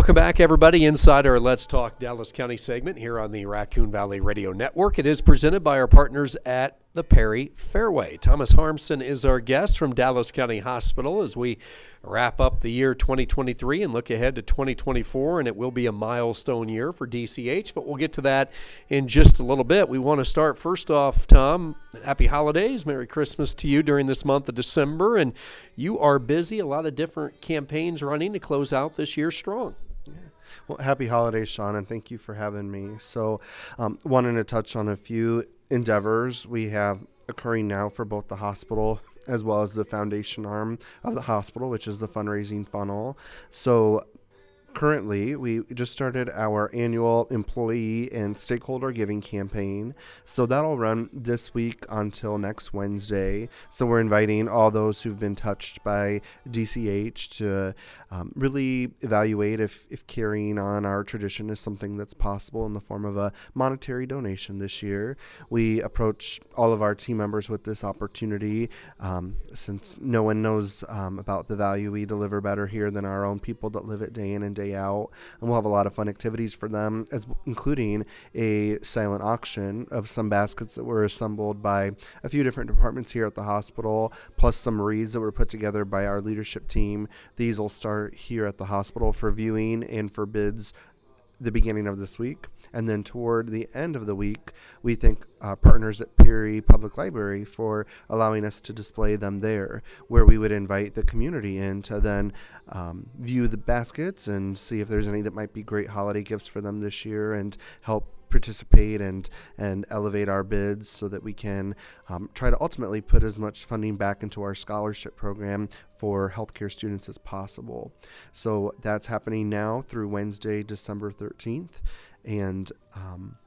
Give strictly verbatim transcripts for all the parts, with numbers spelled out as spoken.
Welcome back, everybody, inside our Let's Talk Dallas County segment here on the Raccoon Valley Radio Network. It is presented by our partners at the Perry Fairway. Thomas Harmson is our guest from Dallas County Hospital as we wrap up the year twenty twenty-three and look ahead to twenty twenty-four, and it will be a milestone year for D C H, but we'll get to that in just a little bit. We want to start first off, Tom, happy holidays, Merry Christmas to you during this month of December, and you are busy, a lot of different campaigns running to close out this year strong. Yeah. Well, happy holidays, Sean, and thank you for having me. So um, wanting to touch on a few endeavors we have occurring now for both the hospital as well as the foundation arm of the hospital, which is the fundraising funnel. So currently, we just started our annual employee and stakeholder giving campaign. So that'll run this week until next Wednesday. So we're inviting all those who've been touched by D C H to um, really evaluate if, if carrying on our tradition is something that's possible in the form of a monetary donation this year. We approach all of our team members with this opportunity um, since no one knows um, about the value we deliver better here than our own people that live it day in and day out, and we'll have a lot of fun activities for them, as including a silent auction of some baskets that were assembled by a few different departments here at the hospital, plus some reads that were put together by our leadership team. These will start here at the hospital for viewing and for bids the beginning of this week, and then toward the end of the week, we thank uh, partners at Perry Public Library for allowing us to display them there, where we would invite the community in to then um, view the baskets and see if there's any that might be great holiday gifts for them this year, and help participate and and elevate our bids so that we can um, try to ultimately put as much funding back into our scholarship program for healthcare students as possible. So that's happening now through Wednesday, December thirteenth. And um,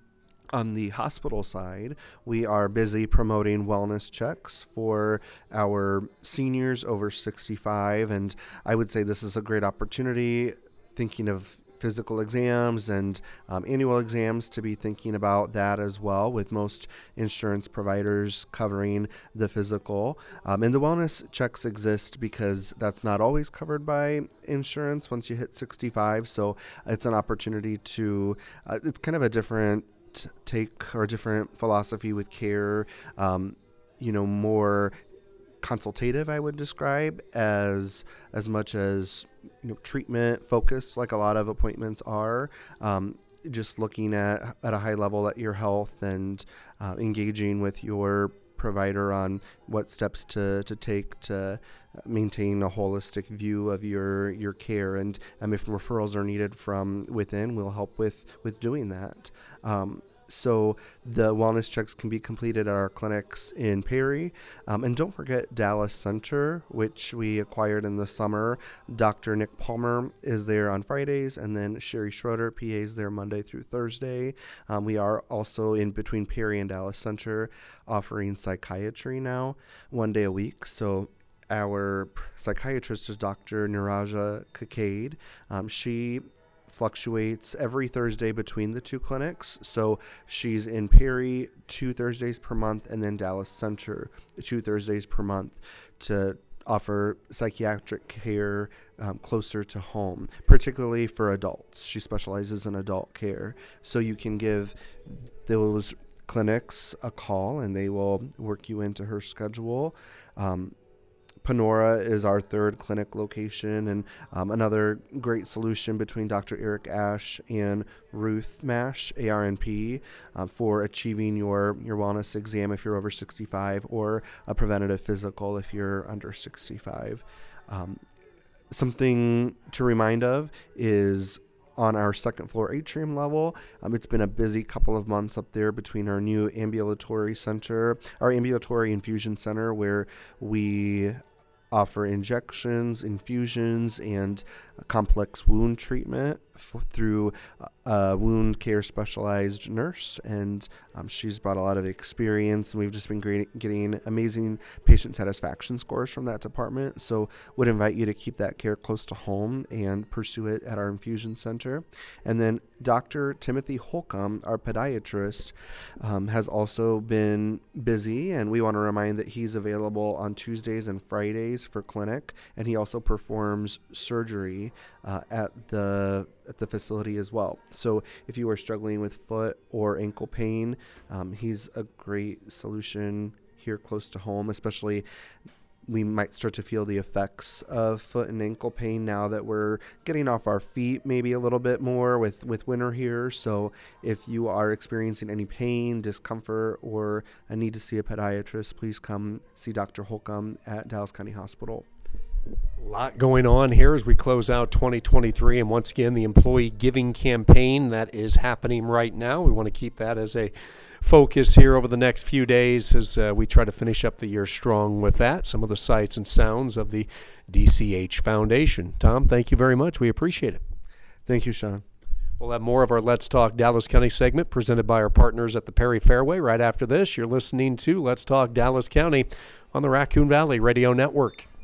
on the hospital side, we are busy promoting wellness checks for our seniors over sixty-five. And I would say this is a great opportunity, thinking of physical exams and um, annual exams, to be thinking about that as well, with most insurance providers covering the physical. Um, and the wellness checks exist because that's not always covered by insurance once you hit sixty-five. So it's an opportunity to, uh, it's kind of a different take or a different philosophy with care, um, you know, more consultative, I would describe, as as much as, you know, treatment focused, like a lot of appointments are. Um, just looking at at a high level at your health and uh, engaging with your provider on what steps to, to take to maintain a holistic view of your your care, and um, if referrals are needed from within, we'll help with with doing that. Um, So the wellness checks can be completed at our clinics in Perry. Um, and don't forget Dallas Center, which we acquired in the summer. Doctor Nick Palmer is there on Fridays, and then Sherry Schroeder, P A, is there Monday through Thursday. Um, we are also in between Perry and Dallas Center offering psychiatry now, one day a week. So our psychiatrist is Doctor Niraja Kakade. Um, she fluctuates every Thursday between the two clinics. So she's in Perry two Thursdays per month, and then Dallas Center two Thursdays per month, to offer psychiatric care um, closer to home, particularly for adults. She specializes in adult care. So you can give those clinics a call, and they will work you into her schedule. Um, Panora is our third clinic location, and um, another great solution between Doctor Eric Ash and Ruth Mash, A R N P, uh, for achieving your, your wellness exam if you're over sixty-five, or a preventative physical if you're under sixty-five. Um, something to remind of is on our second floor atrium level. Um, it's been a busy couple of months up there between our new ambulatory center, our ambulatory infusion center, where we offer injections, infusions, and complex wound treatment f- through a wound care specialized nurse. And um, she's brought a lot of experience, and we've just been great, getting amazing patient satisfaction scores from that department. So would invite you to keep that care close to home and pursue it at our infusion center. And then Doctor Timothy Holcomb, our podiatrist, um, has also been busy, and we want to remind that he's available on Tuesdays and Fridays for clinic, and he also performs surgery therapy uh, at the at the facility as well. So if you are struggling with foot or ankle pain, um, he's a great solution here close to home, especially we might start to feel the effects of foot and ankle pain now that we're getting off our feet maybe a little bit more with, with winter here. So if you are experiencing any pain, discomfort, or a need to see a podiatrist, please come see Doctor Holcomb at Dallas County Hospital. A lot going on here as we close out twenty twenty-three, and once again, the employee giving campaign that is happening right now. We want to keep that as a focus here over the next few days as uh, we try to finish up the year strong with that. Some of the sights and sounds of the D C H Foundation. Tom, thank you very much. We appreciate it. Thank you, Sean. We'll have more of our Let's Talk Dallas County segment presented by our partners at the Perry Fairway right after this. You're listening to Let's Talk Dallas County on the Raccoon Valley Radio Network.